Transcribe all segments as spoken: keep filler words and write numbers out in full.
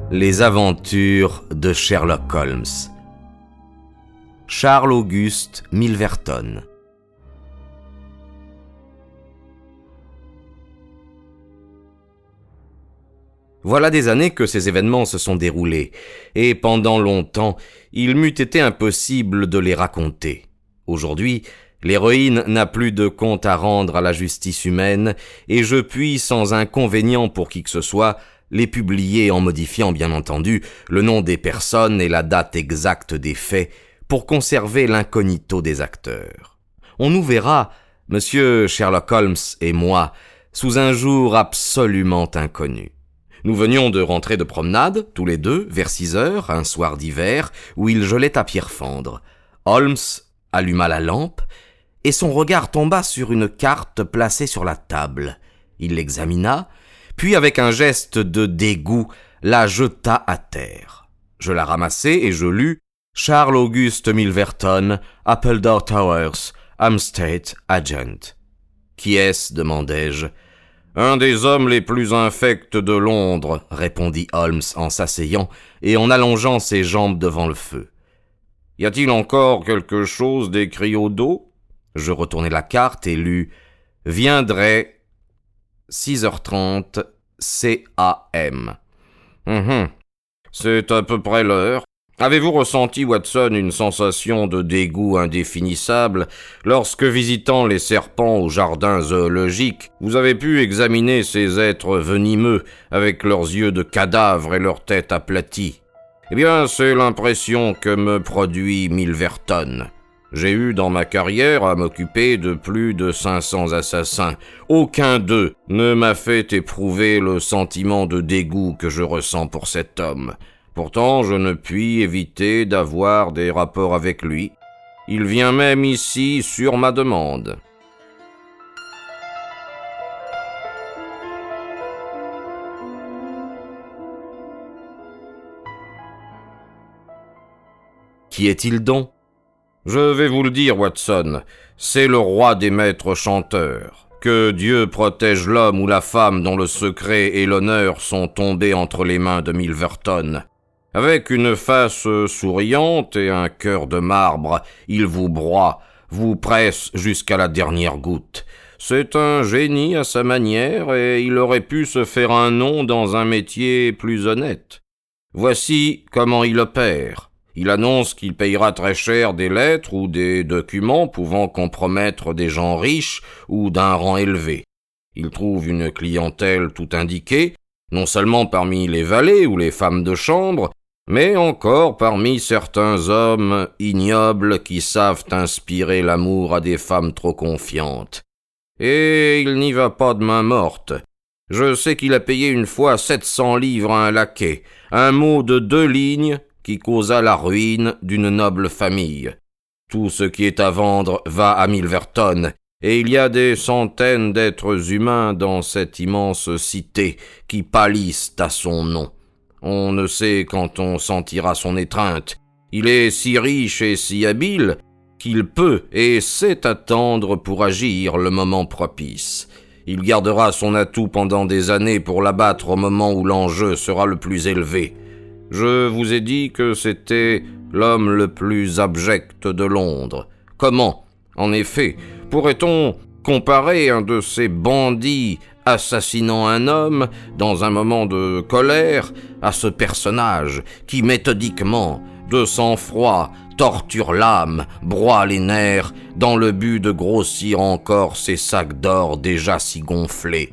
Les aventures de Sherlock Holmes. Charles Auguste Milverton. Voilà des années que ces événements se sont déroulés, et pendant longtemps, il m'eût été impossible de les raconter. Aujourd'hui, l'héroïne n'a plus de compte à rendre à la justice humaine, et je puis, sans inconvénient pour qui que ce soit, les publier en modifiant, bien entendu, le nom des personnes et la date exacte des faits, pour conserver l'incognito des acteurs. On nous verra, monsieur Sherlock Holmes et moi, sous un jour absolument inconnu. Nous venions de rentrer de promenade, tous les deux, vers six heures, un soir d'hiver, où il gelait à Pierrefonds. Holmes alluma la lampe, et son regard tomba sur une carte placée sur la table. Il l'examina, puis avec un geste de dégoût, la jeta à terre. Je la ramassai et je lus « Charles Auguste Milverton, Appledore Towers, Hampstead Agent ». « Qui est-ce » demandai-je. « Un des hommes les plus infects de Londres », répondit Holmes en s'asseyant et en allongeant ses jambes devant le feu. « Y a-t-il encore quelque chose d'écrit au dos ?» Je retournai la carte et lus « Viendrait six heures trente, C A M. Hum, c'est à peu près l'heure. Avez-vous ressenti, Watson, une sensation de dégoût indéfinissable lorsque, visitant les serpents au jardin zoologique, vous avez pu examiner ces êtres venimeux avec leurs yeux de cadavre et leurs têtes aplaties? Eh bien, c'est l'impression que me produit Milverton. J'ai eu dans ma carrière à m'occuper de plus de cinq cents assassins. Aucun d'eux ne m'a fait éprouver le sentiment de dégoût que je ressens pour cet homme. Pourtant, je ne puis éviter d'avoir des rapports avec lui. Il vient même ici sur ma demande. Qui est-il donc ? Je vais vous le dire, Watson, c'est le roi des maîtres chanteurs. Que Dieu protège l'homme ou la femme dont le secret et l'honneur sont tombés entre les mains de Milverton. Avec une face souriante et un cœur de marbre, il vous broie, vous presse jusqu'à la dernière goutte. C'est un génie à sa manière et il aurait pu se faire un nom dans un métier plus honnête. Voici comment il opère. Il annonce qu'il payera très cher des lettres ou des documents pouvant compromettre des gens riches ou d'un rang élevé. Il trouve une clientèle tout indiquée, non seulement parmi les valets ou les femmes de chambre, mais encore parmi certains hommes ignobles qui savent inspirer l'amour à des femmes trop confiantes. Et il n'y va pas de main morte. Je sais qu'il a payé une fois sept cents livres à un laquais, un mot de deux lignes qui causa la ruine d'une noble famille. Tout ce qui est à vendre va à Milverton, et il y a des centaines d'êtres humains dans cette immense cité qui pâlissent à son nom. On ne sait quand on sentira son étreinte. Il est si riche et si habile qu'il peut et sait attendre pour agir le moment propice. Il gardera son atout pendant des années pour l'abattre au moment où l'enjeu sera le plus élevé. Je vous ai dit que c'était l'homme le plus abject de Londres. Comment, en effet, pourrait-on comparer un de ces bandits assassinant un homme dans un moment de colère à ce personnage qui méthodiquement, de sang-froid, torture l'âme, broie les nerfs dans le but de grossir encore ses sacs d'or déjà si gonflés?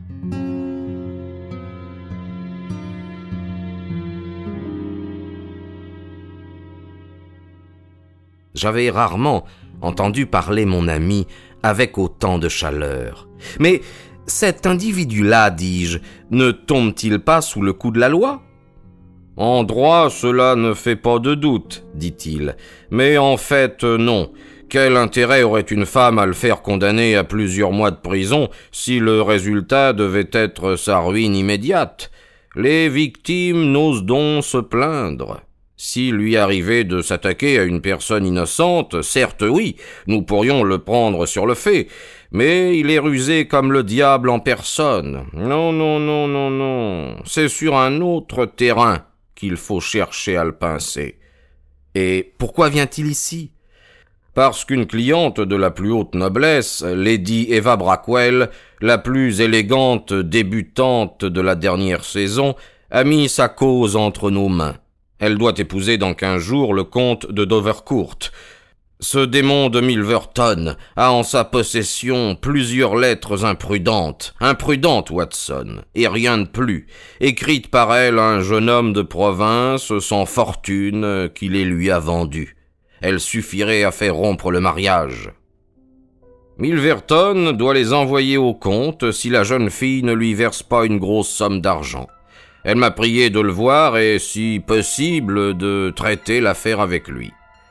J'avais rarement entendu parler mon ami avec autant de chaleur. Mais cet individu-là, dis-je, ne tombe-t-il pas sous le coup de la loi ? En droit, cela ne fait pas de doute, dit-il. Mais en fait, non. Quel intérêt aurait une femme à le faire condamner à plusieurs mois de prison si le résultat devait être sa ruine immédiate ? Les victimes n'osent donc se plaindre. S'il lui arrivait de s'attaquer à une personne innocente, certes oui, nous pourrions le prendre sur le fait, mais il est rusé comme le diable en personne. Non, non, non, non, non, c'est sur un autre terrain qu'il faut chercher à le pincer. Et pourquoi vient-il ici? Parce qu'une cliente de la plus haute noblesse, Lady Eva Brackwell, la plus élégante débutante de la dernière saison, a mis sa cause entre nos mains. Elle doit épouser dans quinze jours le comte de Dovercourt. Ce démon de Milverton a en sa possession plusieurs lettres imprudentes, imprudentes, Watson, et rien de plus, écrites par elle à un jeune homme de province sans fortune qui les lui a vendues. Elle suffirait à faire rompre le mariage. Milverton doit les envoyer au comte si la jeune fille ne lui verse pas une grosse somme d'argent. Elle m'a prié de le voir et, si possible, de traiter l'affaire avec lui.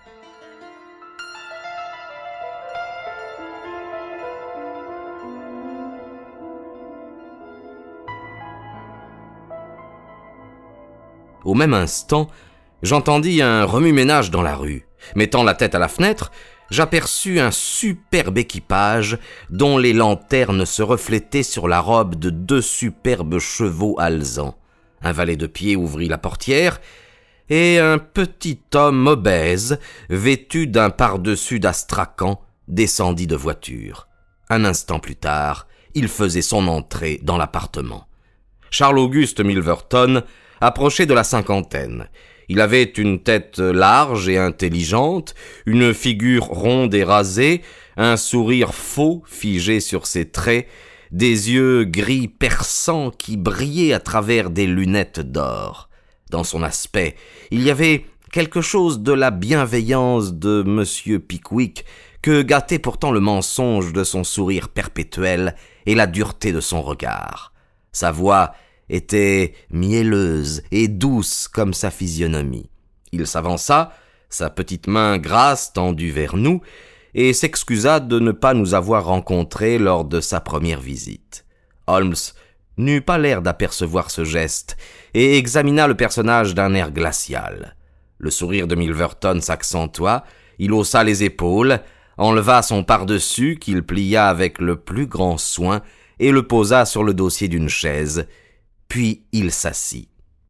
Au même instant, j'entendis un remue-ménage dans la rue. Mettant la tête à la fenêtre, j'aperçus un superbe équipage dont les lanternes se reflétaient sur la robe de deux superbes chevaux alezans. Un valet de pied ouvrit la portière, et un petit homme obèse, vêtu d'un pardessus d'astrakhan, descendit de voiture. Un instant plus tard, il faisait son entrée dans l'appartement. Charles-Auguste Milverton approchait de la cinquantaine. Il avait une tête large et intelligente, une figure ronde et rasée, un sourire faux figé sur ses traits, des yeux gris perçants qui brillaient à travers des lunettes d'or. Dans son aspect, il y avait quelque chose de la bienveillance de Monsieur Pickwick que gâtait pourtant le mensonge de son sourire perpétuel et la dureté de son regard. Sa voix était mielleuse et douce comme sa physionomie. Il s'avança, sa petite main grasse tendue vers nous, et s'excusa de ne pas nous avoir rencontrés lors de sa première visite. Holmes n'eut pas l'air d'apercevoir ce geste, et examina le personnage d'un air glacial. Le sourire de Milverton s'accentua, il haussa les épaules, enleva son pardessus qu'il plia avec le plus grand soin et le posa sur le dossier d'une chaise. Puis il s'assit.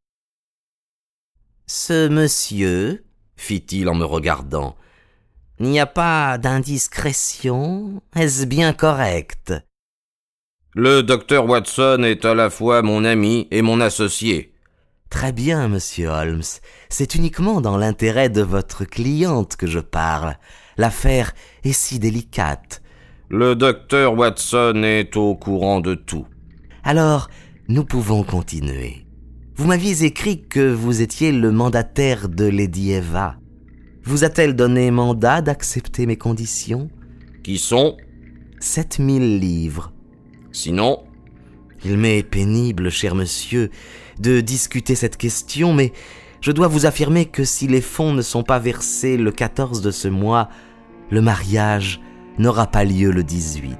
« Ce monsieur, fit-il en me regardant, n'y a pas d'indiscrétion? Est-ce bien correct ?» Le docteur Watson est à la fois mon ami et mon associé. Très bien, monsieur Holmes. C'est uniquement dans l'intérêt de votre cliente que je parle. L'affaire est si délicate. Le docteur Watson est au courant de tout. Alors, nous pouvons continuer. Vous m'aviez écrit que vous étiez le mandataire de Lady Eva. Vous a-t-elle donné mandat d'accepter mes conditions? Qui sont? Sept mille livres. Sinon? Il m'est pénible, cher monsieur, de discuter cette question, mais je dois vous affirmer que si les fonds ne sont pas versés le quatorze de ce mois, le mariage n'aura pas lieu le dix-huit.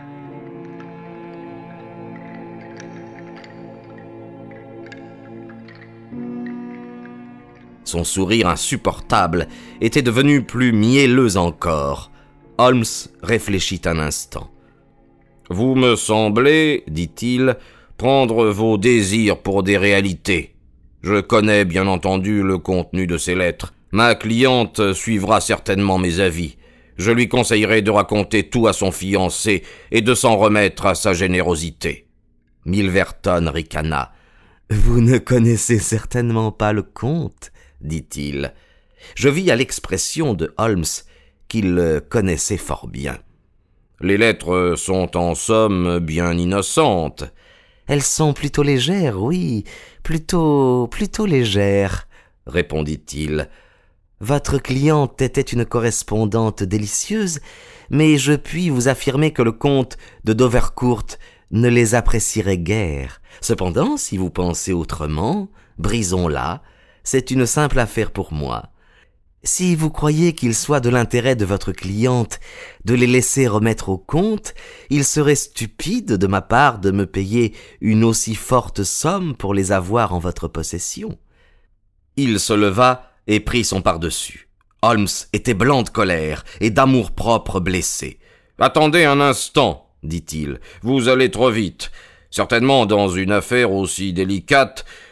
Son sourire insupportable était devenu plus mielleux encore. Holmes réfléchit un instant. « Vous me semblez, dit-il, prendre vos désirs pour des réalités. Je connais bien entendu le contenu de ces lettres. Ma cliente suivra certainement mes avis. Je lui conseillerai de raconter tout à son fiancé et de s'en remettre à sa générosité. » Milverton ricana. « Vous ne connaissez certainement pas le comte, dit-il. » Je vis à l'expression de Holmes qu'il le connaissait fort bien. « Les lettres sont en somme bien innocentes. »« Elles sont plutôt légères, oui, plutôt, plutôt légères, » répondit-il. « Votre cliente était une correspondante délicieuse, mais je puis vous affirmer que le comte de Dovercourt ne les apprécierait guère. Cependant, si vous pensez autrement, brisons-la. C'est une simple affaire pour moi. Si vous croyez qu'il soit de l'intérêt de votre cliente de les laisser remettre au comte, il serait stupide de ma part de me payer une aussi forte somme pour les avoir en votre possession. » Il se leva et prit son pardessus. Holmes était blanc de colère et d'amour-propre blessé. « Attendez un instant, dit-il, vous allez trop vite. Certainement, dans une affaire aussi délicate,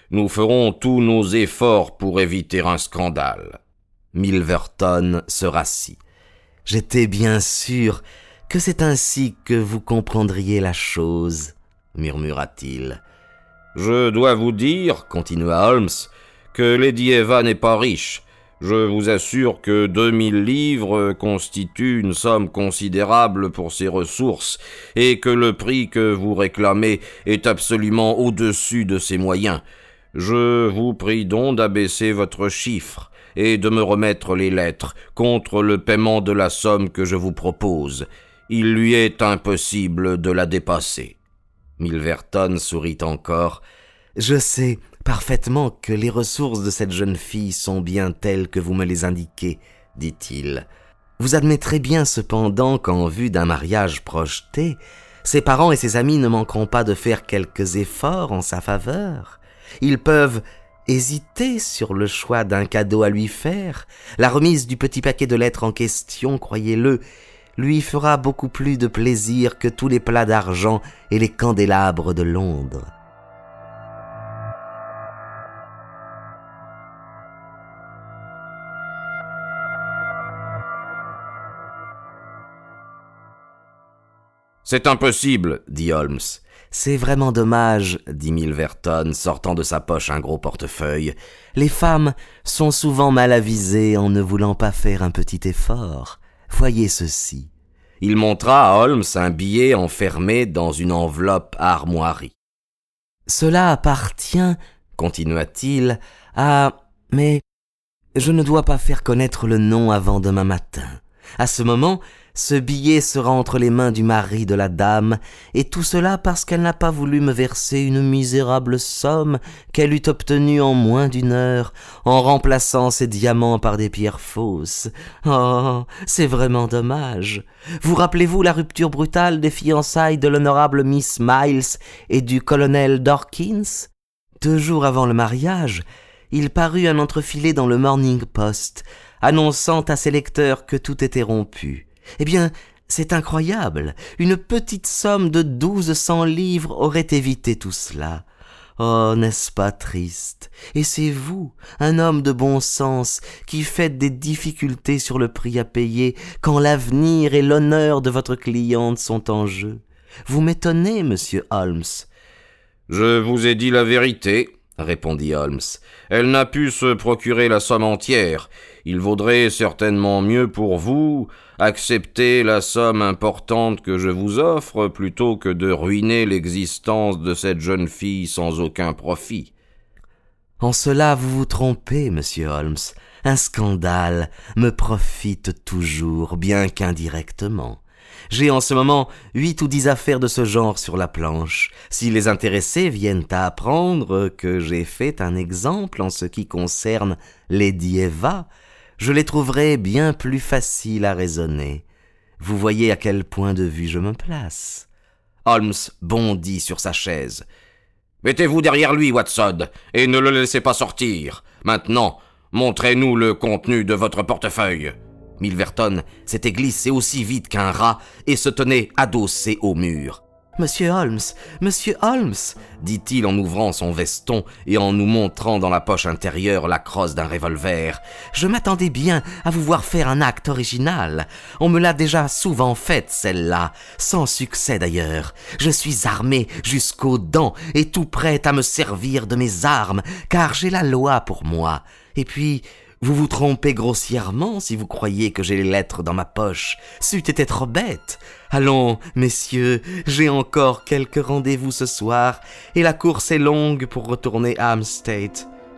Nous ferons tous nos efforts pour éviter un scandale. » Milverton se rassit. « J'étais bien sûr que c'est ainsi que vous comprendriez la chose, » murmura-t-il. « Je dois vous dire, continua Holmes, que Lady Eva n'est pas riche. Je vous assure que deux mille livres constituent une somme considérable pour ses ressources et que le prix que vous réclamez est absolument au-dessus de ses moyens. Je vous prie donc d'abaisser votre chiffre et de me remettre les lettres contre le paiement de la somme que je vous propose. Il lui est impossible de la dépasser. » Milverton sourit encore. « Je sais parfaitement que les ressources de cette jeune fille sont bien telles que vous me les indiquez, dit-il. Vous admettrez bien cependant qu'en vue d'un mariage projeté, ses parents et ses amis ne manqueront pas de faire quelques efforts en sa faveur. Ils peuvent hésiter sur le choix d'un cadeau à lui faire. La remise du petit paquet de lettres en question, croyez-le, lui fera beaucoup plus de plaisir que tous les plats d'argent et les candélabres de Londres. » « C'est impossible, » dit Holmes. « C'est vraiment dommage, » dit Milverton, sortant de sa poche un gros portefeuille. « Les femmes sont souvent mal avisées en ne voulant pas faire un petit effort. Voyez ceci. » Il montra à Holmes un billet enfermé dans une enveloppe armoirie. « Cela appartient, » continua-t-il, « à... mais je ne dois pas faire connaître le nom avant demain matin. À ce moment, ce billet sera entre les mains du mari de la dame, et tout cela parce qu'elle n'a pas voulu me verser une misérable somme qu'elle eût obtenue en moins d'une heure, en remplaçant ses diamants par des pierres fausses. Oh, c'est vraiment dommage. Vous rappelez-vous la rupture brutale des fiançailles de l'honorable Miss Miles et du colonel Dorkins? Deux jours avant le mariage, il parut un entrefilet dans le Morning Post, annonçant à ses lecteurs que tout était rompu. Eh bien, c'est incroyable. Une petite somme de douze cents livres aurait évité tout cela. Oh, n'est-ce pas triste? Et c'est vous, un homme de bon sens, qui faites des difficultés sur le prix à payer quand l'avenir et l'honneur de votre cliente sont en jeu. Vous m'étonnez, monsieur Holmes. « Je vous ai dit la vérité, » répondit Holmes. « Elle n'a pu se procurer la somme entière. Il vaudrait certainement mieux pour vous accepter la somme importante que je vous offre plutôt que de ruiner l'existence de cette jeune fille sans aucun profit. » « En cela, vous vous trompez, monsieur Holmes. Un scandale me profite toujours, bien qu'indirectement. J'ai en ce moment huit ou dix affaires de ce genre sur la planche. Si les intéressés viennent à apprendre que j'ai fait un exemple en ce qui concerne Lady Eva, je les trouverai bien plus faciles à raisonner. Vous voyez à quel point de vue je me place. » Holmes bondit sur sa chaise. « Mettez-vous derrière lui, Watson, et ne le laissez pas sortir. Maintenant, montrez-nous le contenu de votre portefeuille. » Milverton s'était glissé aussi vite qu'un rat et se tenait adossé au mur. « Monsieur Holmes, monsieur Holmes !» dit-il en ouvrant son veston et en nous montrant dans la poche intérieure la crosse d'un revolver. « Je m'attendais bien à vous voir faire un acte original. On me l'a déjà souvent faite, celle-là, sans succès d'ailleurs. Je suis armé jusqu'aux dents et tout prêt à me servir de mes armes, car j'ai la loi pour moi. Et puis... vous vous trompez grossièrement si vous croyez que j'ai les lettres dans ma poche. C'eût été trop bête. Allons, messieurs, j'ai encore quelques rendez-vous ce soir, et la course est longue pour retourner à Hampstead. »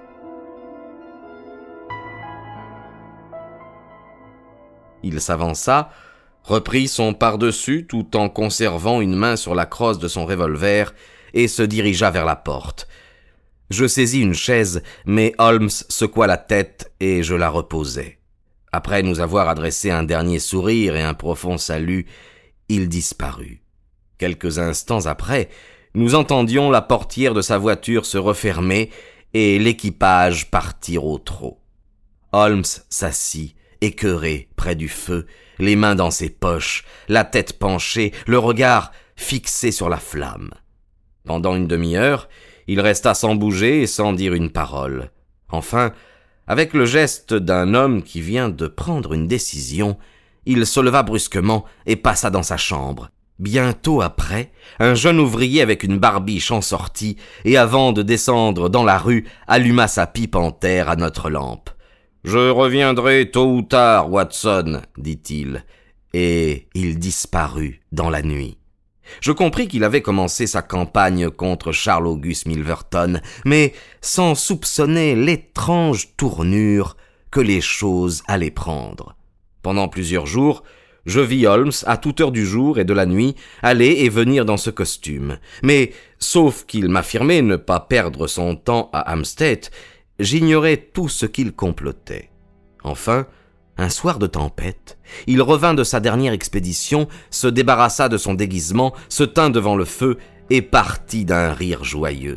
Il s'avança, reprit son pardessus tout en conservant une main sur la crosse de son revolver et se dirigea vers la porte. Je saisis une chaise, mais Holmes secoua la tête et je la reposai. Après nous avoir adressé un dernier sourire et un profond salut, il disparut. Quelques instants après, nous entendions la portière de sa voiture se refermer et l'équipage partir au trot. Holmes s'assit, écœuré, près du feu, les mains dans ses poches, la tête penchée, le regard fixé sur la flamme. Pendant une demi-heure, il resta sans bouger et sans dire une parole. Enfin, avec le geste d'un homme qui vient de prendre une décision, il se leva brusquement et passa dans sa chambre. Bientôt après, un jeune ouvrier avec une barbiche en sortit et avant de descendre dans la rue, alluma sa pipe en terre à notre lampe. « Je reviendrai tôt ou tard, Watson, » dit-il, et il disparut dans la nuit. Je compris qu'il avait commencé sa campagne contre Charles Auguste Milverton, mais sans soupçonner l'étrange tournure que les choses allaient prendre. Pendant plusieurs jours, je vis Holmes à toute heure du jour et de la nuit aller et venir dans ce costume. Mais, sauf qu'il m'affirmait ne pas perdre son temps à Hampstead, j'ignorais tout ce qu'il complotait. Enfin, un soir de tempête, il revint de sa dernière expédition, se débarrassa de son déguisement, se tint devant le feu et partit d'un rire joyeux.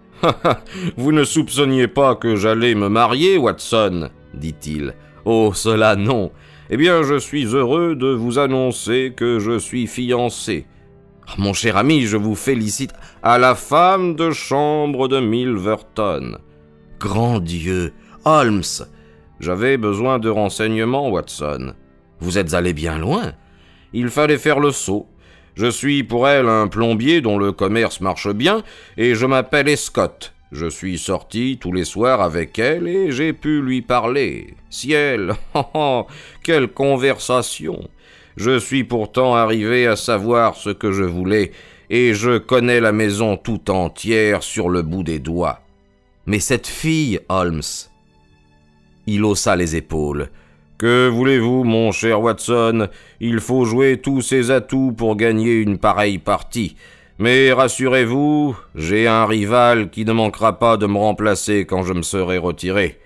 « Vous ne soupçonniez pas que j'allais me marier, Watson ?» dit-il. « Oh, cela non. Eh bien, je suis heureux de vous annoncer que je suis fiancé. Mon cher ami, je vous félicite à la femme de chambre de Milverton. » Grand Dieu, Holmes! J'avais besoin de renseignements, Watson. Vous êtes allé bien loin. Il fallait faire le saut. Je suis pour elle un plombier dont le commerce marche bien, et je m'appelle Escott. Je suis sorti tous les soirs avec elle et j'ai pu lui parler. Ciel, oh, oh, quelle conversation! Je suis pourtant arrivé à savoir ce que je voulais, et je connais la maison tout entière sur le bout des doigts. Mais cette fille, Holmes... Il haussa les épaules. « Que voulez-vous, mon cher Watson? Il faut jouer tous ses atouts pour gagner une pareille partie. Mais rassurez-vous, j'ai un rival qui ne manquera pas de me remplacer quand je me serai retiré.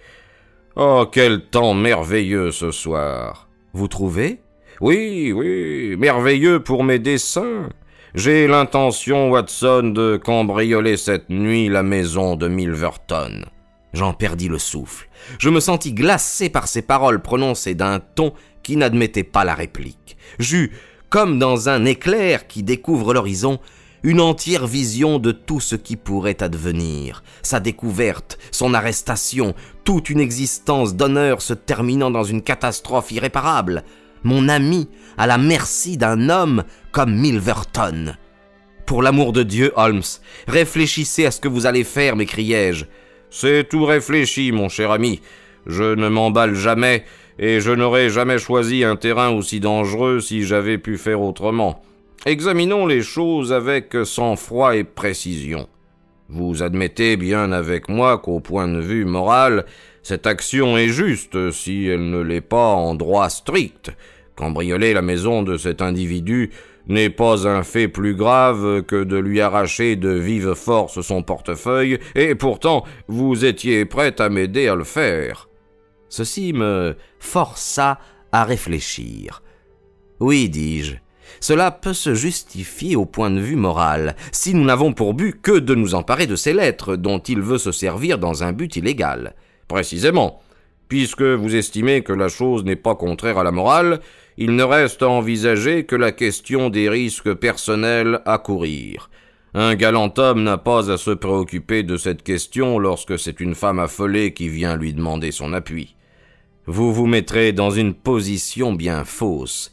Oh, quel temps merveilleux ce soir! Vous trouvez? Oui, oui, merveilleux pour mes desseins. J'ai l'intention, Watson, de cambrioler cette nuit la maison de Milverton. » J'en perdis le souffle. Je me sentis glacé par ces paroles prononcées d'un ton qui n'admettait pas la réplique. J'eus, comme dans un éclair qui découvre l'horizon, une entière vision de tout ce qui pourrait advenir. Sa découverte, son arrestation, toute une existence d'honneur se terminant dans une catastrophe irréparable. Mon ami à la merci d'un homme comme Milverton. « Pour l'amour de Dieu, Holmes, réfléchissez à ce que vous allez faire, m'écriai-je. C'est tout réfléchi, mon cher ami. Je ne m'emballe jamais, et je n'aurais jamais choisi un terrain aussi dangereux si j'avais pu faire autrement. Examinons les choses avec sang-froid et précision. Vous admettez bien avec moi qu'au point de vue moral, cette action est juste si elle ne l'est pas en droit strict. Cambrioler la maison de cet individu n'est pas un fait plus grave que de lui arracher de vive force son portefeuille, et pourtant vous étiez prêt à m'aider à le faire. » Ceci me força à réfléchir. « Oui, dis-je, cela peut se justifier au point de vue moral, si nous n'avons pour but que de nous emparer de ces lettres dont il veut se servir dans un but illégal. Précisément. Puisque vous estimez que la chose n'est pas contraire à la morale, il ne reste à envisager que la question des risques personnels à courir. Un galant homme n'a pas à se préoccuper de cette question lorsque c'est une femme affolée qui vient lui demander son appui. Vous vous mettrez dans une position bien fausse.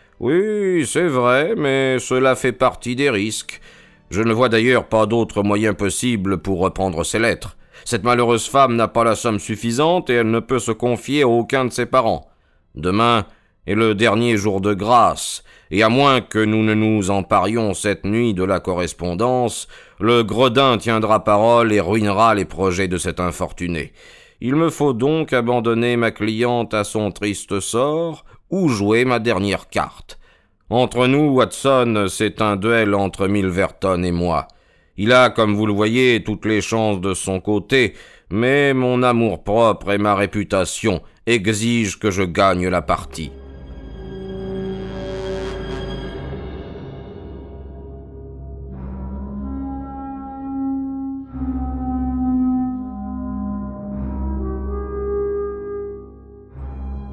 Oui, c'est vrai, mais cela fait partie des risques. Je ne vois d'ailleurs pas d'autre moyen possible pour reprendre ces lettres. Cette malheureuse femme n'a pas la somme suffisante et elle ne peut se confier à aucun de ses parents. Demain est le dernier jour de grâce, et à moins que nous ne nous emparions cette nuit de la correspondance, le gredin tiendra parole et ruinera les projets de cet infortuné. Il me faut donc abandonner ma cliente à son triste sort ou jouer ma dernière carte. Entre nous, Watson, c'est un duel entre Milverton et moi. Il a, comme vous le voyez, toutes les chances de son côté, mais mon amour-propre et ma réputation exigent que je gagne la partie.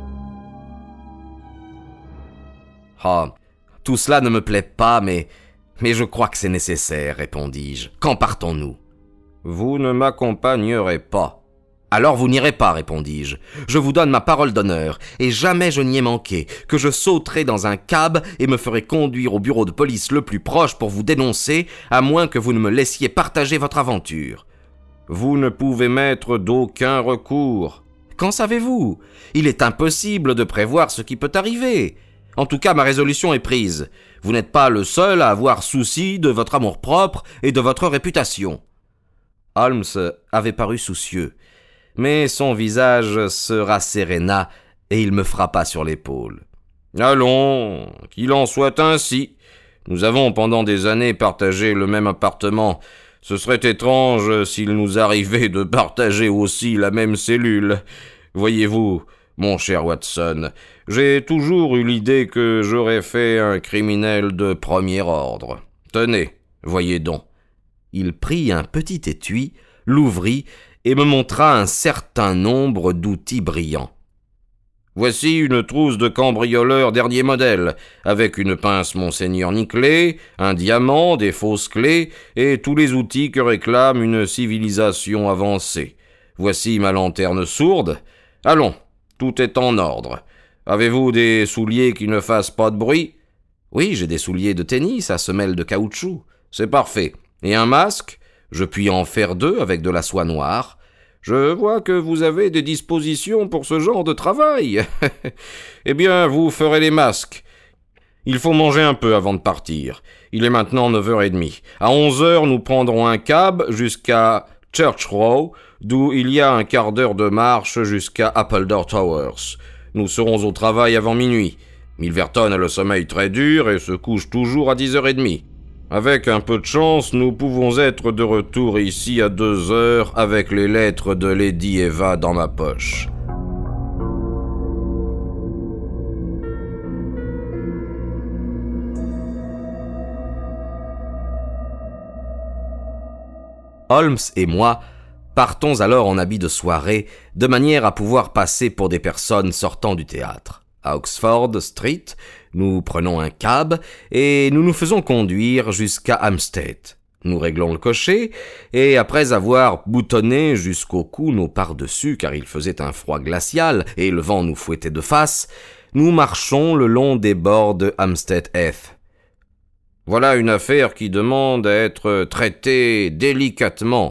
Ah, tout cela ne me plaît pas, mais « Mais je crois que c'est nécessaire, répondis-je. Quand partons-nous ?»« Vous ne m'accompagnerez pas. »« Alors vous n'irez pas, répondis-je. Je vous donne ma parole d'honneur, et jamais je n'y ai manqué, que je sauterai dans un cab et me ferai conduire au bureau de police le plus proche pour vous dénoncer, à moins que vous ne me laissiez partager votre aventure. »« Vous ne pouvez mettre d'aucun recours. »« Qu'en savez-vous ? Il est impossible de prévoir ce qui peut arriver. En tout cas, ma résolution est prise. Vous n'êtes pas le seul à avoir souci de votre amour-propre et de votre réputation. » Holmes avait paru soucieux, mais son visage se rasséréna et il me frappa sur l'épaule. « Allons, qu'il en soit ainsi. Nous avons pendant des années partagé le même appartement. Ce serait étrange s'il nous arrivait de partager aussi la même cellule. Voyez-vous, mon cher Watson, j'ai toujours eu l'idée que j'aurais fait un criminel de premier ordre. Tenez, voyez donc. » Il prit un petit étui, l'ouvrit et me montra un certain nombre d'outils brillants. « Voici une trousse de cambrioleur dernier modèle, avec une pince Monseigneur Niclé, un diamant, des fausses clés et tous les outils que réclame une civilisation avancée. Voici ma lanterne sourde. Allons, tout est en ordre. Avez-vous des souliers qui ne fassent pas de bruit ? » ?»« Oui, j'ai des souliers de tennis à semelles de caoutchouc. »« C'est parfait. Et un masque ? Je puis en faire deux avec de la soie noire. » »« Je vois que vous avez des dispositions pour ce genre de travail. Eh bien, vous ferez les masques. Il faut manger un peu avant de partir. Il est maintenant neuf heures trente. À onze heures, nous prendrons un cab jusqu'à Church Row, d'où il y a un quart d'heure de marche jusqu'à Appledore Towers. Nous serons au travail avant minuit. Milverton a le sommeil très dur et se couche toujours à dix heures trente. Avec un peu de chance, nous pouvons être de retour ici à deux heures avec les lettres de Lady Eva dans ma poche. Holmes et moi partons alors en habit de soirée, de manière à pouvoir passer pour des personnes sortant du théâtre. À Oxford Street, nous prenons un cab et nous nous faisons conduire jusqu'à Hampstead. Nous réglons le cocher et après avoir boutonné jusqu'au cou nos pardessus car il faisait un froid glacial et le vent nous fouettait de face, nous marchons le long des bords de Hampstead Heath. « Voilà une affaire qui demande à être traitée délicatement, »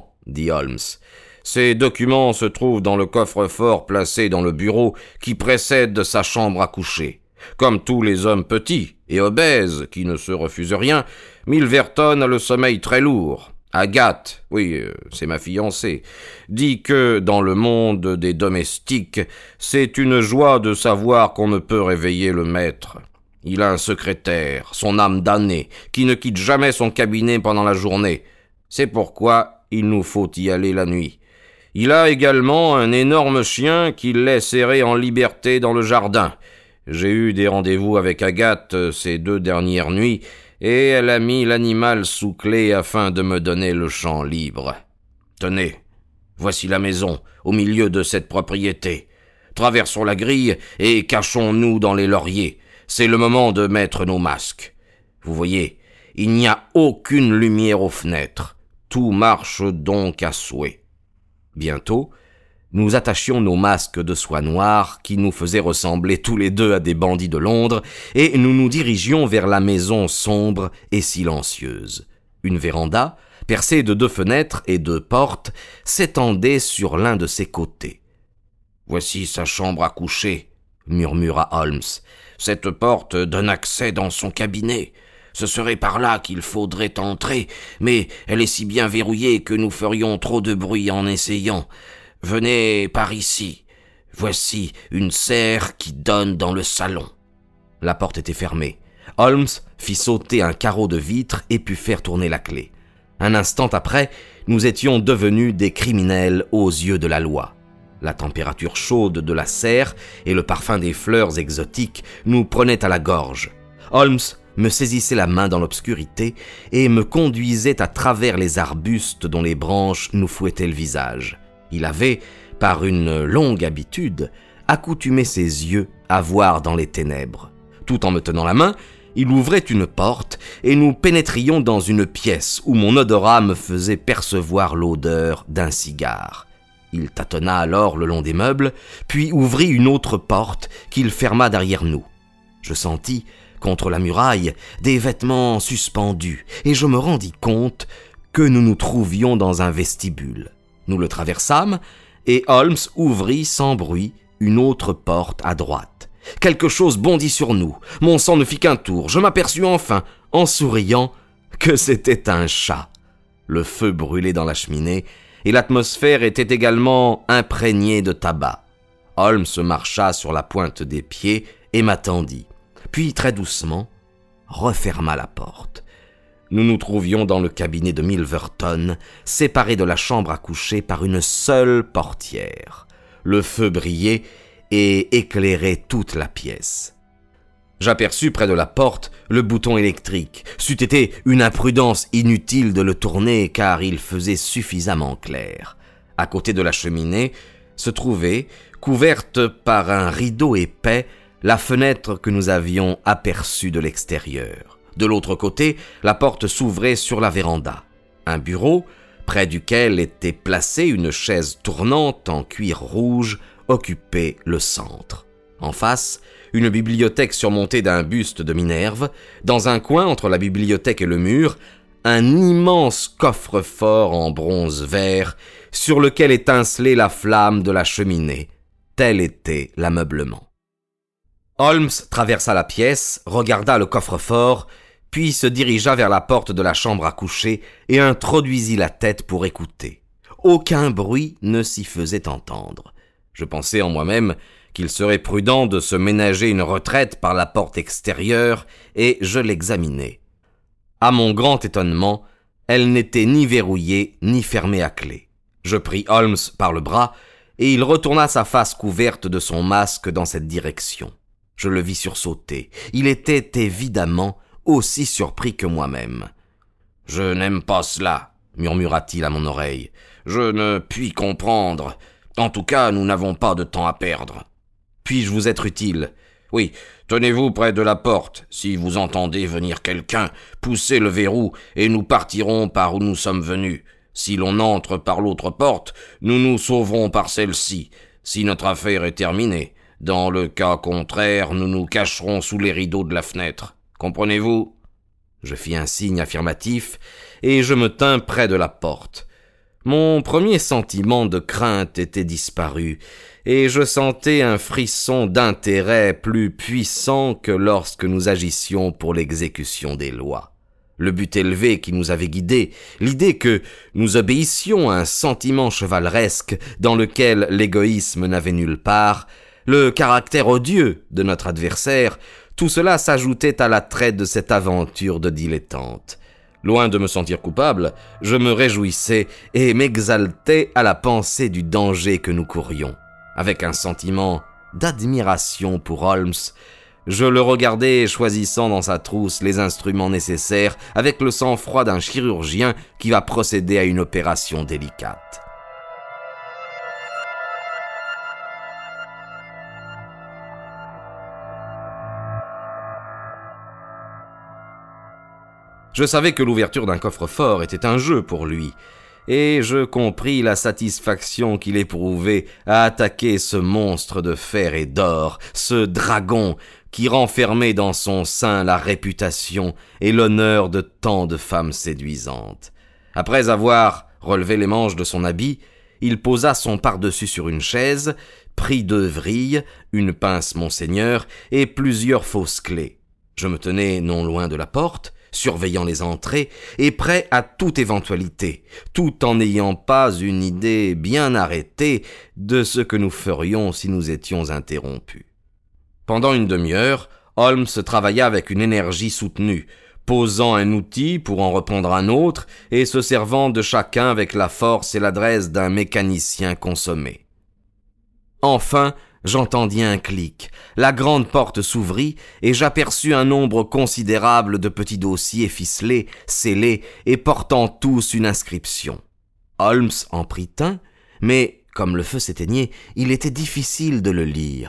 dit Holmes. « Ces documents se trouvent dans le coffre-fort placé dans le bureau qui précède sa chambre à coucher. Comme tous les hommes petits et obèses qui ne se refusent rien, Milverton a le sommeil très lourd. Agathe, oui, c'est ma fiancée, dit que dans le monde des domestiques, c'est une joie de savoir qu'on ne peut réveiller le maître. Il a un secrétaire, son âme damnée, qui ne quitte jamais son cabinet pendant la journée. C'est pourquoi il nous faut y aller la nuit. Il a également un énorme chien qu'il laisse errer en liberté dans le jardin. J'ai eu des rendez-vous avec Agathe ces deux dernières nuits, et elle a mis l'animal sous clé afin de me donner le champ libre. Tenez, voici la maison, au milieu de cette propriété. Traversons la grille et cachons-nous dans les lauriers. C'est le moment de mettre nos masques. Vous voyez, il n'y a aucune lumière aux fenêtres. Tout marche donc à souhait. Bientôt, nous attachions nos masques de soie noire qui nous faisaient ressembler tous les deux à des bandits de Londres et nous nous dirigions vers la maison sombre et silencieuse. Une véranda, percée de deux fenêtres et deux portes, s'étendait sur l'un de ses côtés. « Voici sa chambre à coucher », murmura Holmes. « Cette porte donne accès dans son cabinet. Ce serait par là qu'il faudrait entrer, mais elle est si bien verrouillée que nous ferions trop de bruit en essayant. Venez par ici. Voici une serre qui donne dans le salon. » La porte était fermée. Holmes fit sauter un carreau de vitre et put faire tourner la clé. Un instant après, nous étions devenus des criminels aux yeux de la loi. La température chaude de la serre et le parfum des fleurs exotiques nous prenaient à la gorge. Holmes me saisissait la main dans l'obscurité et me conduisait à travers les arbustes dont les branches nous fouettaient le visage. Il avait, par une longue habitude, accoutumé ses yeux à voir dans les ténèbres. Tout en me tenant la main, Il ouvrait une porte et nous pénétrions dans une pièce où mon odorat me faisait percevoir l'odeur d'un cigare. Il tâtonna alors le long des meubles, puis ouvrit une autre porte qu'il ferma derrière nous. Je sentis, contre la muraille, des vêtements suspendus et je me rendis compte que nous nous trouvions dans un vestibule. Nous le traversâmes et Holmes ouvrit sans bruit une autre porte à droite. Quelque chose bondit sur nous. Mon sang ne fit qu'un tour. Je m'aperçus enfin, en souriant, que c'était un chat. Le feu brûlait dans la cheminée et l'atmosphère était également imprégnée de tabac. Holmes marcha sur la pointe des pieds et m'attendit. Puis, très doucement, referma la porte. Nous nous trouvions dans le cabinet de Milverton, séparés de la chambre à coucher par une seule portière. Le feu brillait et éclairait toute la pièce. J'aperçus près de la porte le bouton électrique. C'eût été une imprudence inutile de le tourner car il faisait suffisamment clair. À côté de la cheminée se trouvait, couverte par un rideau épais, la fenêtre que nous avions aperçue de l'extérieur. De l'autre côté, la porte s'ouvrait sur la véranda. Un bureau, près duquel était placée une chaise tournante en cuir rouge, occupait le centre. En face, une bibliothèque surmontée d'un buste de Minerve. Dans un coin entre la bibliothèque et le mur, un immense coffre-fort en bronze vert sur lequel étincelait la flamme de la cheminée. Tel était l'ameublement. Holmes traversa la pièce, regarda le coffre-fort, puis se dirigea vers la porte de la chambre à coucher et introduisit la tête pour écouter. Aucun bruit ne s'y faisait entendre. Je pensais en moi-même qu'il serait prudent de se ménager une retraite par la porte extérieure et je l'examinai. À mon grand étonnement, elle n'était ni verrouillée ni fermée à clé. Je pris Holmes par le bras et il retourna sa face couverte de son masque dans cette direction. Je le vis sursauter. Il était évidemment aussi surpris que moi-même. « Je n'aime pas cela », murmura-t-il à mon oreille. « Je ne puis comprendre. En tout cas, nous n'avons pas de temps à perdre. Puis-je vous être utile ? Oui, tenez-vous près de la porte. Si vous entendez venir quelqu'un, poussez le verrou et nous partirons par où nous sommes venus. Si l'on entre par l'autre porte, nous nous sauverons par celle-ci, si notre affaire est terminée. Dans le cas contraire, nous nous cacherons sous les rideaux de la fenêtre. Comprenez-vous ? » Je fis un signe affirmatif et je me tins près de la porte. Mon premier sentiment de crainte était disparu, et je sentais un frisson d'intérêt plus puissant que lorsque nous agissions pour l'exécution des lois. Le but élevé qui nous avait guidés, l'idée que nous obéissions à un sentiment chevaleresque dans lequel l'égoïsme n'avait nulle part, le caractère odieux de notre adversaire, tout cela s'ajoutait à l'attrait de cette aventure de dilettante. Loin de me sentir coupable, je me réjouissais et m'exaltais à la pensée du danger que nous courions. Avec un sentiment d'admiration pour Holmes, je le regardais choisissant dans sa trousse les instruments nécessaires avec le sang-froid d'un chirurgien qui va procéder à une opération délicate. Je savais que l'ouverture d'un coffre-fort était un jeu pour lui, et je compris la satisfaction qu'il éprouvait à attaquer ce monstre de fer et d'or, ce dragon qui renfermait dans son sein la réputation et l'honneur de tant de femmes séduisantes. Après avoir relevé les manches de son habit, il posa son pardessus sur une chaise, prit deux vrilles, une pince Monseigneur et plusieurs fausses clés. Je me tenais non loin de la porte, surveillant les entrées et prêt à toute éventualité, tout en n'ayant pas une idée bien arrêtée de ce que nous ferions si nous étions interrompus. Pendant une demi-heure, Holmes travailla avec une énergie soutenue, posant un outil pour en reprendre un autre et se servant de chacun avec la force et l'adresse d'un mécanicien consommé. Enfin, j'entendis un clic, la grande porte s'ouvrit et j'aperçus un nombre considérable de petits dossiers ficelés, scellés et portant tous une inscription. Holmes en prit un, mais, comme le feu s'éteignait, il était difficile de le lire.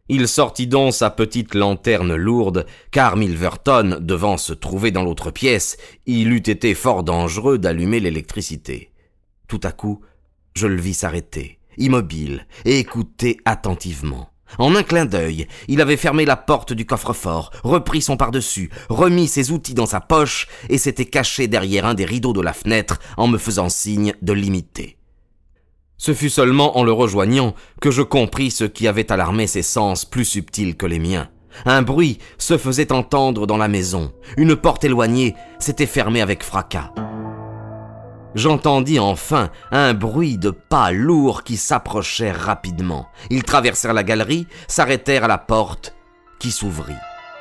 Il sortit donc sa petite lanterne lourde, car Milverton devant se trouver dans l'autre pièce, il eût été fort dangereux d'allumer l'électricité. Tout à coup, je le vis s'arrêter, immobile, et écouter attentivement. En un clin d'œil, il avait fermé la porte du coffre-fort, repris son pardessus, remis ses outils dans sa poche et s'était caché derrière un des rideaux de la fenêtre en me faisant signe de l'imiter. Ce fut seulement en le rejoignant que je compris ce qui avait alarmé ses sens plus subtils que les miens. Un bruit se faisait entendre dans la maison. Une porte éloignée s'était fermée avec fracas. J'entendis enfin un bruit de pas lourds qui s'approchèrent rapidement. Ils traversèrent la galerie, s'arrêtèrent à la porte qui s'ouvrit.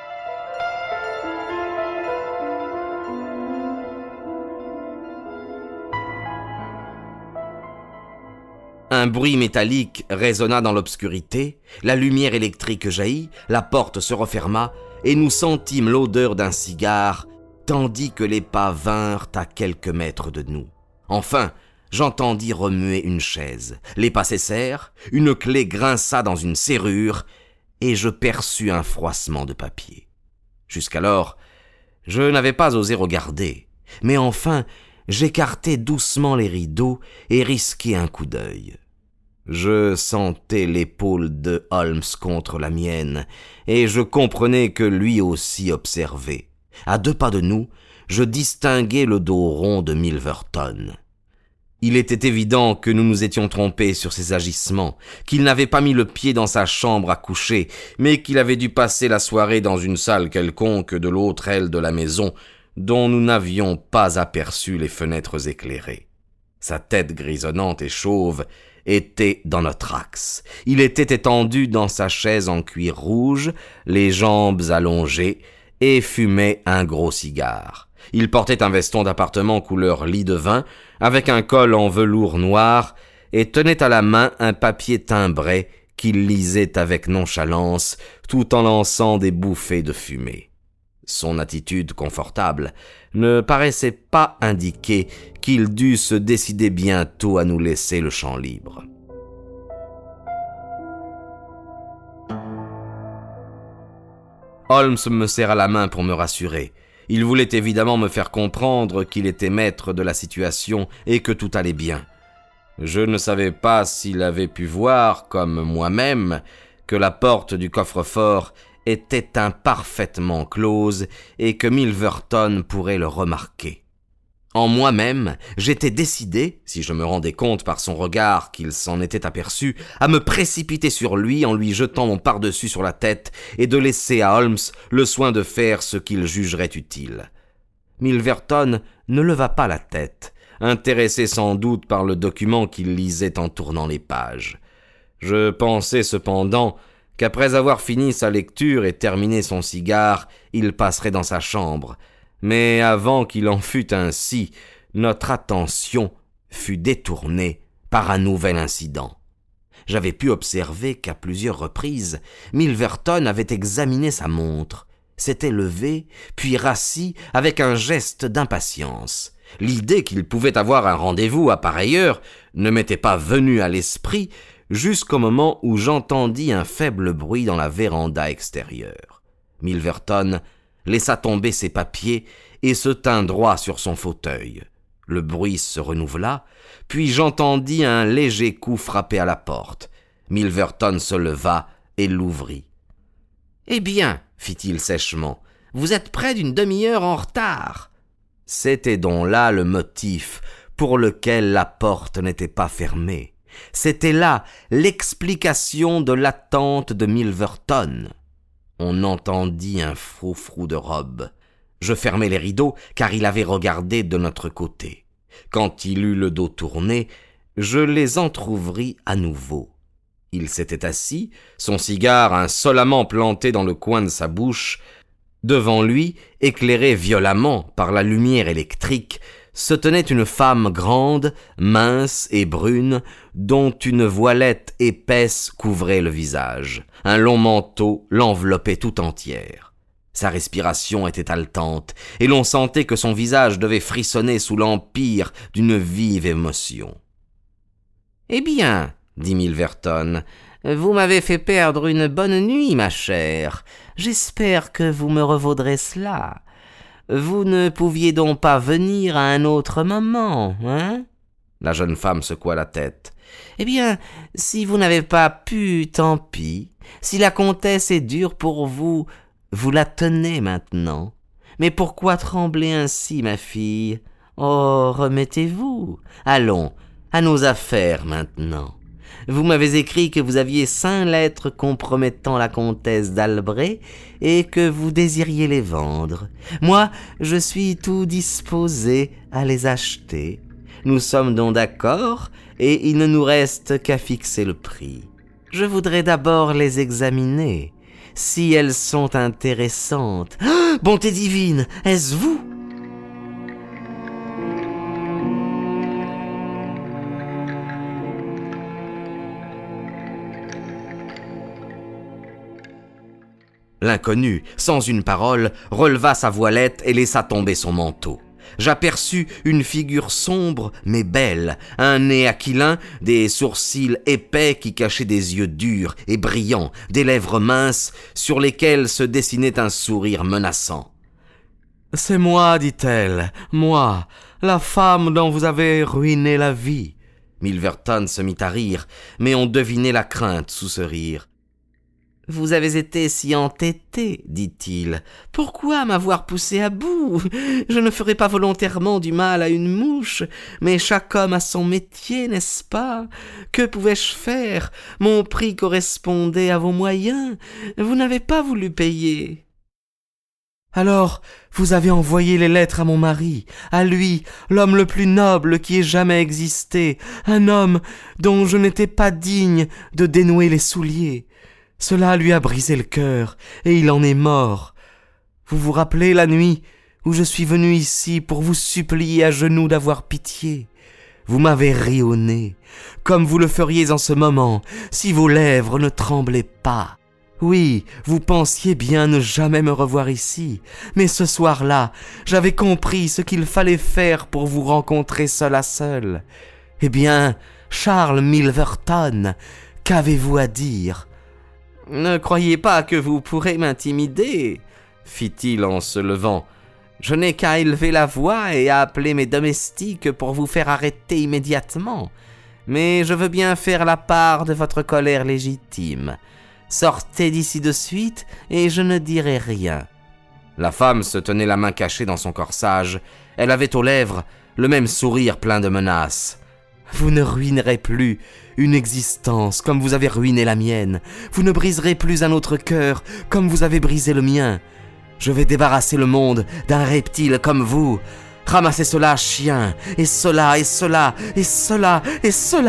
Un bruit métallique résonna dans l'obscurité, la lumière électrique jaillit, la porte se referma et nous sentîmes l'odeur d'un cigare, tandis que les pas vinrent à quelques mètres de nous. Enfin, j'entendis remuer une chaise. Les pas cessèrent, une clé grinça dans une serrure, et je perçus un froissement de papier. Jusqu'alors, je n'avais pas osé regarder, mais enfin, j'écartai doucement les rideaux et risquai un coup d'œil. Je sentais l'épaule de Holmes contre la mienne, et je comprenais que lui aussi observait. À deux pas de nous, je distinguai le dos rond de Milverton. Il était évident que nous nous étions trompés sur ses agissements, qu'il n'avait pas mis le pied dans sa chambre à coucher, mais qu'il avait dû passer la soirée dans une salle quelconque de l'autre aile de la maison, dont nous n'avions pas aperçu les fenêtres éclairées. Sa tête grisonnante et chauve était dans notre axe. Il était étendu dans sa chaise en cuir rouge, les jambes allongées, et fumait un gros cigare. Il portait un veston d'appartement couleur lit de vin, avec un col en velours noir, et tenait à la main un papier timbré qu'il lisait avec nonchalance, tout en lançant des bouffées de fumée. Son attitude confortable ne paraissait pas indiquer qu'il dût se décider bientôt à nous laisser le champ libre. Holmes me serra la main pour me rassurer. Il voulait évidemment me faire comprendre qu'il était maître de la situation et que tout allait bien. Je ne savais pas s'il avait pu voir, comme moi-même, que la porte du coffre-fort était imparfaitement close et que Milverton pourrait le remarquer. En moi-même, j'étais décidé, si je me rendais compte par son regard qu'il s'en était aperçu, à me précipiter sur lui en lui jetant mon pardessus sur la tête et de laisser à Holmes le soin de faire ce qu'il jugerait utile. Milverton ne leva pas la tête, intéressé sans doute par le document qu'il lisait en tournant les pages. Je pensais cependant qu'après avoir fini sa lecture et terminé son cigare, il passerait dans sa chambre. Mais avant qu'il en fût ainsi, notre attention fut détournée par un nouvel incident. J'avais pu observer qu'à plusieurs reprises, Milverton avait examiné sa montre, s'était levé, puis rassis avec un geste d'impatience. L'idée qu'il pouvait avoir un rendez-vous à pareille heure ne m'était pas venue à l'esprit jusqu'au moment où j'entendis un faible bruit dans la véranda extérieure. Milverton laissa tomber ses papiers et se tint droit sur son fauteuil. Le bruit se renouvela, puis j'entendis un léger coup frapper à la porte. Milverton se leva et l'ouvrit. « Eh bien, fit-il sèchement, vous êtes près d'une demi-heure en retard. » C'était donc là le motif pour lequel la porte n'était pas fermée. C'était là l'explication de l'attente de Milverton. On entendit un froufrou de robe. Je fermai les rideaux, car il avait regardé de notre côté. Quand il eut le dos tourné, je les entr'ouvris à nouveau. Il s'était assis, son cigare insolemment planté dans le coin de sa bouche. Devant lui, éclairé violemment par la lumière électrique, se tenait une femme grande, mince et brune, dont une voilette épaisse couvrait le visage. Un long manteau l'enveloppait tout entière. Sa respiration était haletante, et l'on sentait que son visage devait frissonner sous l'empire d'une vive émotion. « Eh bien, dit Milverton. « Vous m'avez fait perdre une bonne nuit, ma chère. J'espère que vous me revaudrez cela. Vous ne pouviez donc pas venir à un autre moment, hein ?» La jeune femme secoua la tête. « Eh bien, si vous n'avez pas pu, tant pis. Si la comtesse est dure pour vous, vous la tenez maintenant. Mais pourquoi trembler ainsi, ma fille ? Oh, remettez-vous. Allons, à nos affaires maintenant. Vous m'avez écrit que vous aviez cinq lettres compromettant la comtesse d'Albret et que vous désiriez les vendre. Moi, je suis tout disposé à les acheter. Nous sommes donc d'accord et il ne nous reste qu'à fixer le prix. Je voudrais d'abord les examiner. Si elles sont intéressantes... Ah, bonté divine, est-ce vous ? L'inconnu, sans une parole, releva sa voilette et laissa tomber son manteau. J'aperçus une figure sombre mais belle, un nez aquilin, des sourcils épais qui cachaient des yeux durs et brillants, des lèvres minces sur lesquelles se dessinait un sourire menaçant. « C'est moi, dit-elle, moi, la femme dont vous avez ruiné la vie. » Milverton se mit à rire, mais on devinait la crainte sous ce rire. « Vous avez été si entêté, dit-il. Pourquoi m'avoir poussé à bout ? Je ne ferai pas volontairement du mal à une mouche, mais chaque homme a son métier, n'est-ce pas ? Que pouvais-je faire ? Mon prix correspondait à vos moyens. Vous n'avez pas voulu payer. » « Alors, vous avez envoyé les lettres à mon mari, à lui, l'homme le plus noble qui ait jamais existé, un homme dont je n'étais pas digne de dénouer les souliers. Cela lui a brisé le cœur, et il en est mort. Vous vous rappelez la nuit où je suis venu ici pour vous supplier à genoux d'avoir pitié ? Vous m'avez ri au nez, comme vous le feriez en ce moment, si vos lèvres ne tremblaient pas. Oui, vous pensiez bien ne jamais me revoir ici, mais ce soir-là, j'avais compris ce qu'il fallait faire pour vous rencontrer seul à seul. Eh bien, Charles Milverton, qu'avez-vous à dire ? » « Ne croyez pas que vous pourrez m'intimider, » fit-il en se levant. « Je n'ai qu'à élever la voix et à appeler mes domestiques pour vous faire arrêter immédiatement. Mais je veux bien faire la part de votre colère légitime. Sortez d'ici de suite et je ne dirai rien. » La femme se tenait la main cachée dans son corsage. Elle avait aux lèvres le même sourire plein de menaces. « Vous ne ruinerez plus une existence comme vous avez ruiné la mienne. Vous ne briserez plus un autre cœur comme vous avez brisé le mien. Je vais débarrasser le monde d'un reptile comme vous. Ramassez cela, chien, et cela, et cela, et cela, et cela. »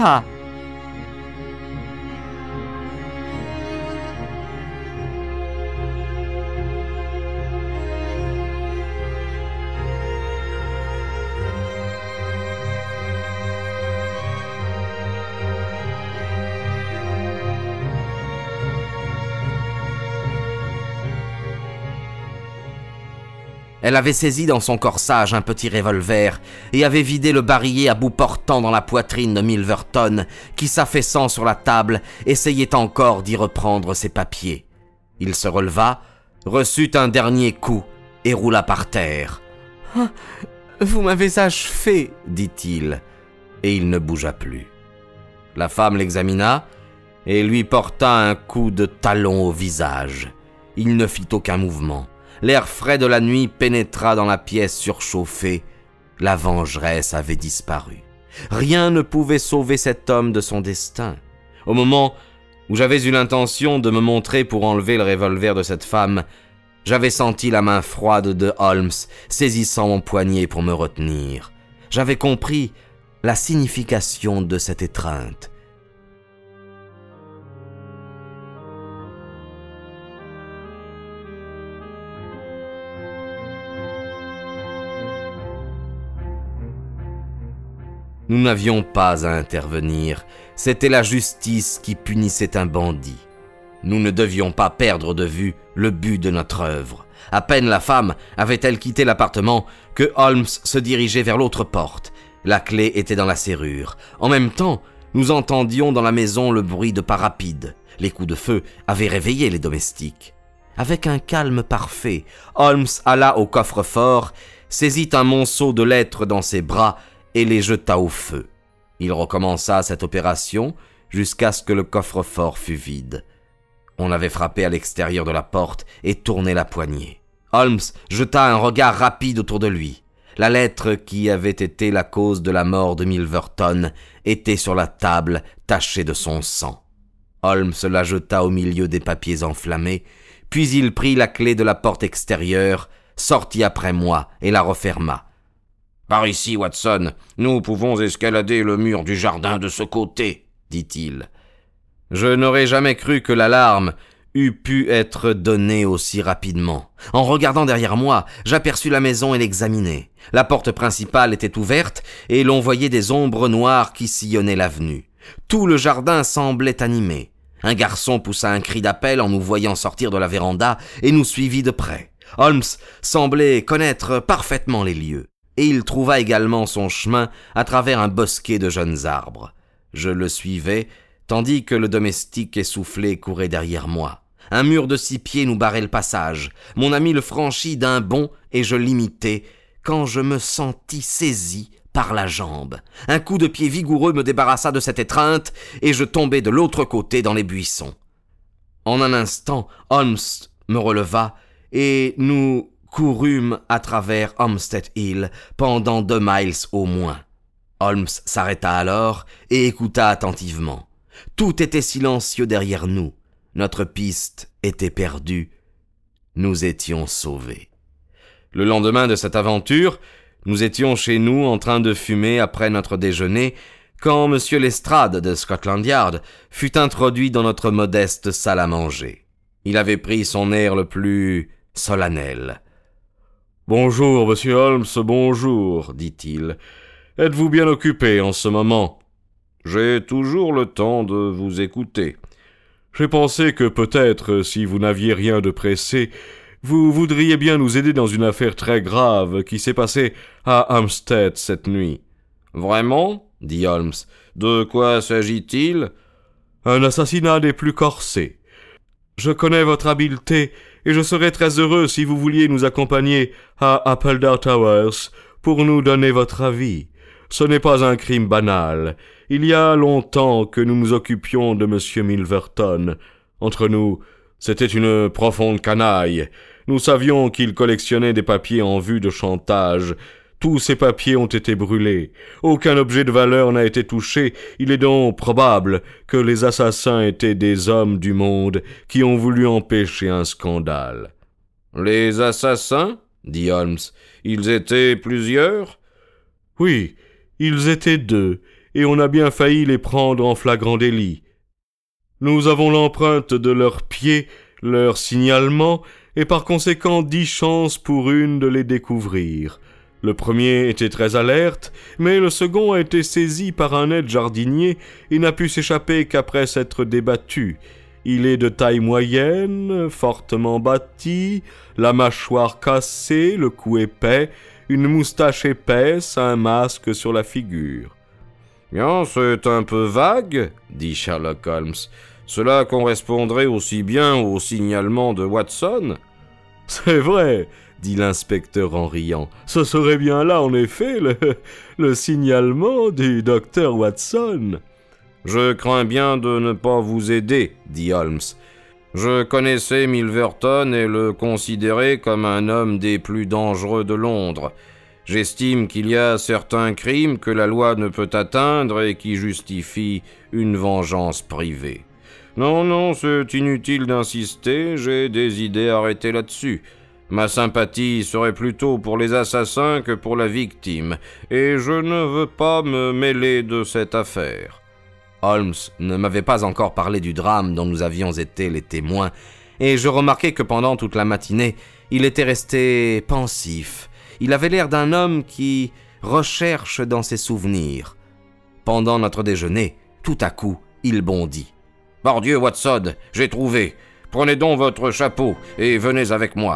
Elle avait saisi dans son corsage un petit revolver et avait vidé le barillet à bout portant dans la poitrine de Milverton, qui, s'affaissant sur la table, essayait encore d'y reprendre ses papiers. Il se releva, reçut un dernier coup et roula par terre. Ah, « Vous m'avez achevé, » dit-il, et il ne bougea plus. La femme l'examina et lui porta un coup de talon au visage. Il ne fit aucun mouvement. L'air frais de la nuit pénétra dans la pièce surchauffée. La vengeresse avait disparu. Rien ne pouvait sauver cet homme de son destin. Au moment où j'avais eu l'intention de me montrer pour enlever le revolver de cette femme, j'avais senti la main froide de Holmes saisissant mon poignet pour me retenir. J'avais compris la signification de cette étreinte. Nous n'avions pas à intervenir, c'était la justice qui punissait un bandit. Nous ne devions pas perdre de vue le but de notre œuvre. À peine la femme avait-elle quitté l'appartement que Holmes se dirigeait vers l'autre porte. La clé était dans la serrure. En même temps, Nous entendions dans la maison le bruit de pas rapides. Les coups de feu avaient réveillé les domestiques. Avec un calme parfait, Holmes alla au coffre-fort, saisit un monceau de lettres dans ses bras et les jeta au feu. Il recommença cette opération jusqu'à ce que le coffre-fort fût vide. On avait frappé à l'extérieur de la porte et tourné la poignée. Holmes jeta un regard rapide autour de lui. La lettre qui avait été la cause de la mort de Milverton était sur la table, tachée de son sang. Holmes la jeta au milieu des papiers enflammés, puis il prit la clé de la porte extérieure, sortit après moi et la referma. « Par ici, Watson, nous pouvons escalader le mur du jardin de ce côté, » dit-il. Je n'aurais jamais cru que l'alarme eût pu être donnée aussi rapidement. En regardant derrière moi, j'aperçus la maison et l'examinai. La porte principale était ouverte et l'on voyait des ombres noires qui sillonnaient l'avenue. Tout le jardin semblait animé. Un garçon poussa un cri d'appel en nous voyant sortir de la véranda et nous suivit de près. Holmes semblait connaître parfaitement les lieux, et il trouva également son chemin à travers un bosquet de jeunes arbres. Je le suivais, tandis que le domestique essoufflé courait derrière moi. Un mur de six pieds nous barrait le passage. Mon ami le franchit d'un bond et je l'imitai, quand je me sentis saisi par la jambe. Un coup de pied vigoureux me débarrassa de cette étreinte et je tombai de l'autre côté dans les buissons. En un instant, Holmes me releva et nous courûmes à travers Hampstead Hill pendant deux miles au moins. Holmes s'arrêta alors et écouta attentivement. Tout était silencieux derrière nous. Notre piste était perdue. Nous étions sauvés. Le lendemain de cette aventure, nous étions chez nous en train de fumer après notre déjeuner quand M. Lestrade de Scotland Yard fut introduit dans notre modeste salle à manger. Il avait pris son air le plus solennel. « Bonjour, monsieur Holmes, bonjour, dit-il. Êtes-vous bien occupé en ce moment ? J'ai toujours le temps de vous écouter. J'ai pensé que peut-être, si vous n'aviez rien de pressé, vous voudriez bien nous aider dans une affaire très grave qui s'est passée à Hampstead cette nuit. »« Vraiment ? » dit Holmes. « De quoi s'agit-il ? » ?»« Un assassinat des plus corsés. Je connais votre habileté et je serais très heureux si vous vouliez nous accompagner à Appledore Towers pour nous donner votre avis. Ce n'est pas un crime banal. Il y a longtemps que nous nous occupions de M. Milverton. Entre nous, c'était une profonde canaille. Nous savions qu'il collectionnait des papiers en vue de chantage. Tous ces papiers ont été brûlés. Aucun objet de valeur n'a été touché. Il est donc probable que les assassins étaient des hommes du monde qui ont voulu empêcher un scandale. « Les assassins ?» dit Holmes. « Ils étaient plusieurs ?»« Oui, ils étaient deux, et on a bien failli les prendre en flagrant délit. Nous avons l'empreinte de leurs pieds, leur signalement, et par conséquent dix chances pour une de les découvrir. Le premier était très alerte, mais le second a été saisi par un aide jardinier et n'a pu s'échapper qu'après s'être débattu. Il est de taille moyenne, fortement bâti, la mâchoire cassée, le cou épais, une moustache épaisse, un masque sur la figure. « Bien, c'est un peu vague, » dit Sherlock Holmes. « Cela correspondrait aussi bien au signalement de Watson. »« C'est vrai, » dit l'inspecteur en riant. « Ce serait bien là, en effet, le, le signalement du docteur Watson. »« Je crains bien de ne pas vous aider, » dit Holmes. « Je connaissais Milverton et le considérais comme un homme des plus dangereux de Londres. J'estime qu'il y a certains crimes que la loi ne peut atteindre et qui justifient une vengeance privée. Non, non, c'est inutile d'insister, j'ai des idées arrêtées là-dessus. Ma sympathie serait plutôt pour les assassins que pour la victime, et je ne veux pas me mêler de cette affaire. » Holmes ne m'avait pas encore parlé du drame dont nous avions été les témoins, et je remarquai que pendant toute la matinée, il était resté pensif. Il avait l'air d'un homme qui recherche dans ses souvenirs. Pendant notre déjeuner, tout à coup, il bondit. « Pardieu, Watson, j'ai trouvé. Prenez donc votre chapeau et venez avec moi. »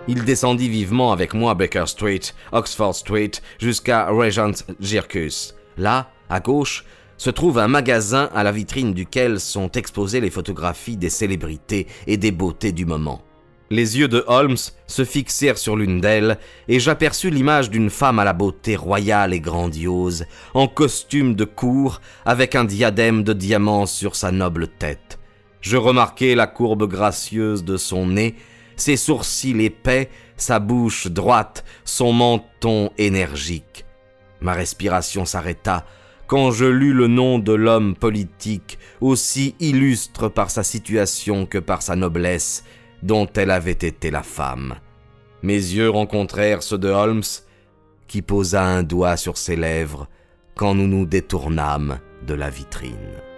Il descendit vivement avec moi Baker Street, Oxford Street, jusqu'à Regent Circus. Là, à gauche, se trouve un magasin à la vitrine duquel sont exposées les photographies des célébrités et des beautés du moment. Les yeux de Holmes se fixèrent sur l'une d'elles, et j'aperçus l'image d'une femme à la beauté royale et grandiose, en costume de cour, avec un diadème de diamants sur sa noble tête. Je remarquai la courbe gracieuse de son nez, ses sourcils épais, sa bouche droite, son menton énergique. Ma respiration s'arrêta quand je lus le nom de l'homme politique, aussi illustre par sa situation que par sa noblesse, dont elle avait été la femme. Mes yeux rencontrèrent ceux de Holmes, qui posa un doigt sur ses lèvres quand nous nous détournâmes de la vitrine.